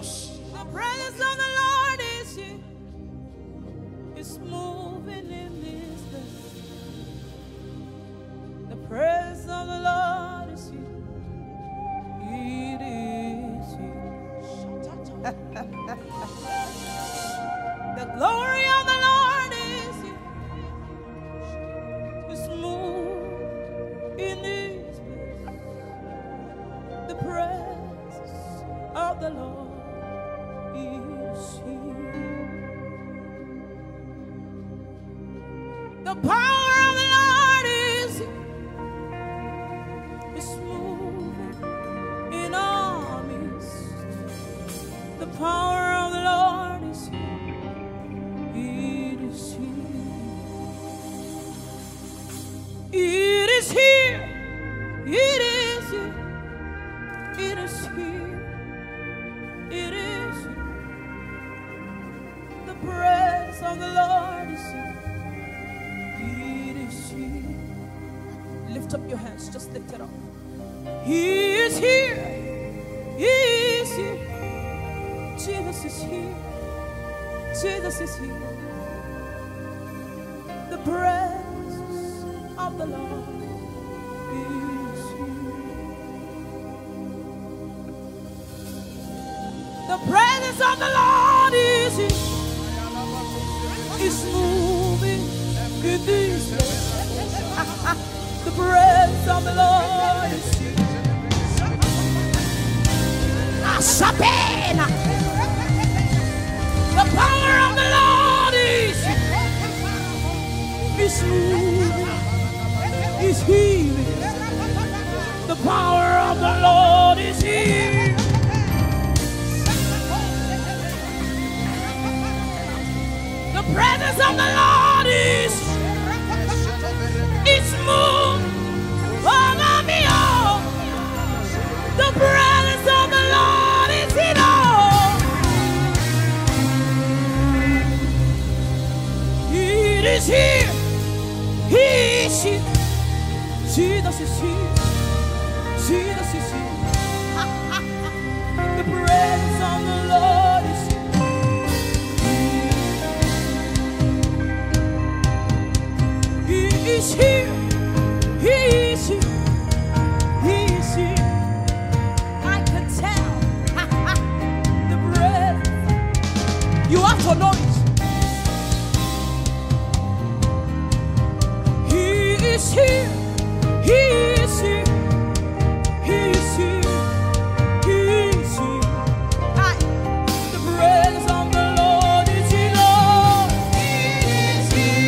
Jesus. The presence of the Lord is here. It's moving in this place. The presence of the Lord is here. It is here. The glory of the Lord is here. It's moving in this place. The presence of the Lord is here. The power of the Lord is here. It's moving in our midst. The power of the Lord is here. It is here. It is here. It is here. It is here. It is here. The presence of the Lord is here. It is here. Lift up your hands. Just lift it up. He is here. He is here. Jesus is here. Jesus is here. The presence of the Lord is here. The presence of the Lord is here. It's moving in this place. The presence of the Lord is here. Asapena. The power of the Lord is here. It's moving. It's healing. The power of the Lord is here. The presence of the Lord is it's moved over me all. The presence of the Lord is in all. It is here. He is here. Jesus is here. Jesus is here. The presence of the Lord is here. He is here. He is here. He is here. I can tell. The breath. You have to know it. He is here. He is here. He is here. He is here. The presence of the Lord is here. Lord. He is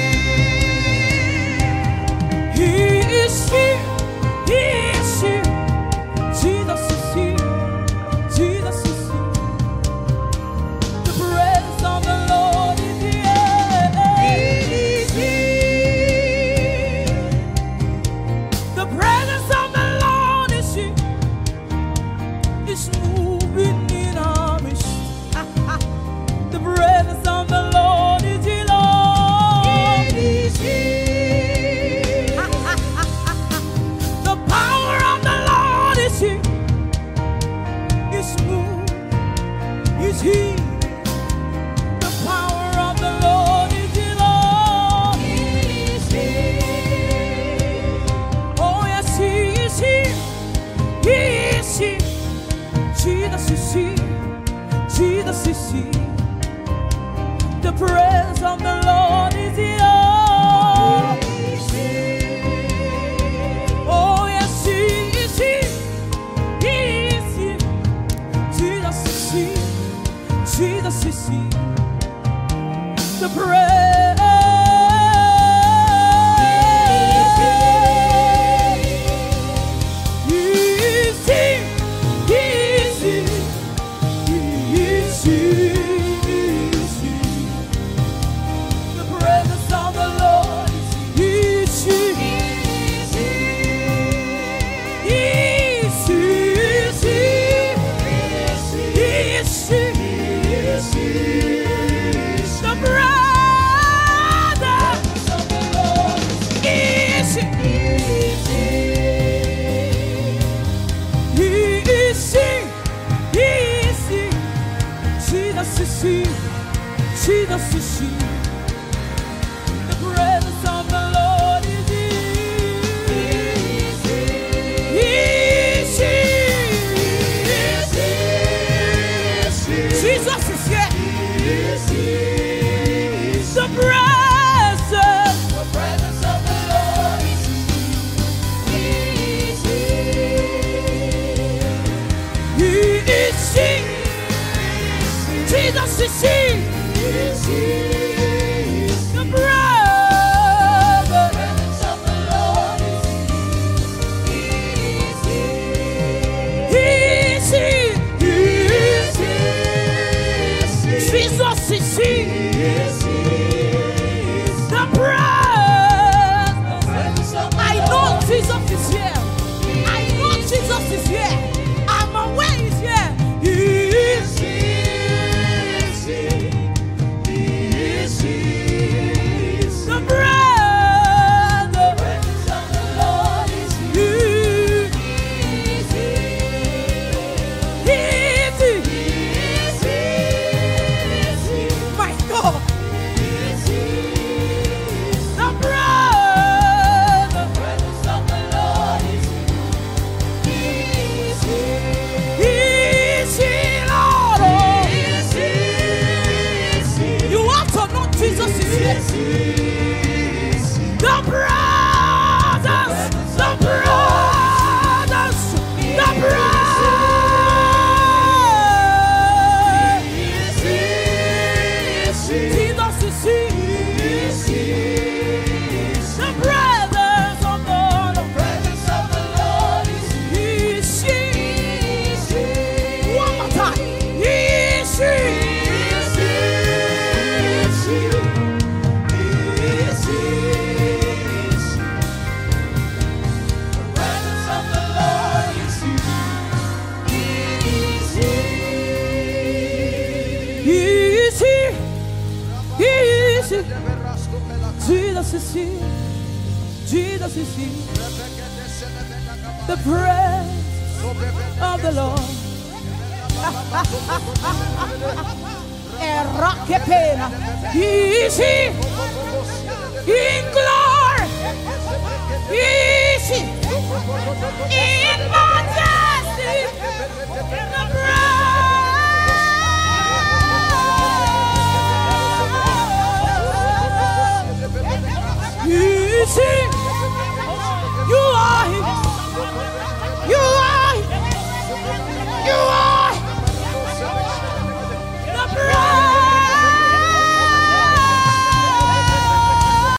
here. He is here. He is here. Jesus is here. Jesus is here. The presence of the Lord is here. He is here. The presence of the Lord is here. It's moving in our midst. The presence of the Lord is here. Lord. It is here. The power of the Lord is here. It's moving. It's here. The power of the Lord is here. Lord. It is here. Oh yes, He is here. He is here. Jesus is here. Jesus is here. The presence of the Lord is here. Oh yes, He is here. He is here. Jesus is here. Jesus is here. The presence. He is here. He is here. He is here. He is here. The presence of the Lord is here. He is here. He is here. He is here. He is here. The presence of the Lord is here. He is here. He is here. is here. Jesus is here. The presence of the Lord is here. He's here. Jesus is here. The presence of the Lord is here. He is here. Jesus is here. The presence of the Lord is here. He is here. Jesus is here. The presence. I know Jesus is here. I know Jesus is here. I'm aware he's here. He is here. The presence of the Lord is here. He is here. My God. The presence of the Lord is here. He is here, Lord. You have to know Jesus is here. The presence, the presence, the presence. Jesus is here. The presence of the Lord is here. One more time. He is here. Jesus is here. Jesus is here. The presence of the Lord. Che pena. He is here. In glory. He is here. In majesty. In the presence.